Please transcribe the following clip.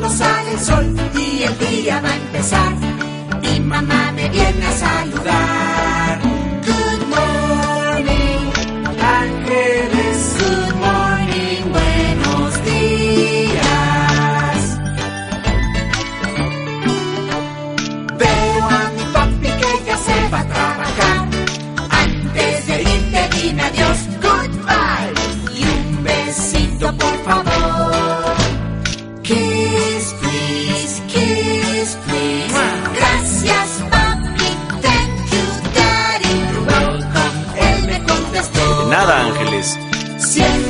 cuando sale el sol y el día va a empezar. Mi mamá me viene a saludar. Good morning, ángeles. Good morning, buenos días. Veo a mi papi que ya se va a trabajar. Antes de irte dime adiós, goodbye. Y un besito por favor. Kiss, please, kiss, please. Gracias, papi, thank you, daddy. You're welcome, él me contestó. De nada, ángeles. Siempre